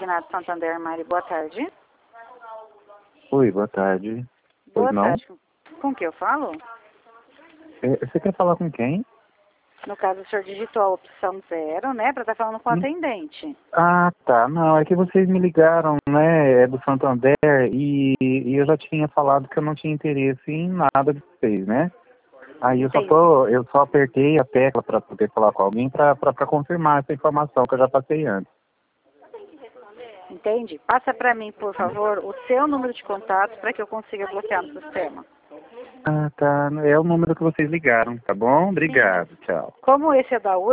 Consignado Santander, Mari, boa tarde. Oi, boa tarde. Boa Pois não? tarde. Com que eu falo? Você quer falar com quem? No caso, o senhor digitou a opção 0, né, para estar falando com o atendente. Ah, tá. Não, é que vocês me ligaram, né, é do Santander, e eu já tinha falado que eu não tinha interesse em nada de vocês, né? Aí Entendi. eu só apertei a tecla para poder falar com alguém para confirmar essa informação que eu já passei antes. Entende? Passa para mim, por favor, o seu número de contato para que eu consiga bloquear no sistema. Ah, tá. É o número que vocês ligaram, tá bom? Obrigado, tchau. Como esse é da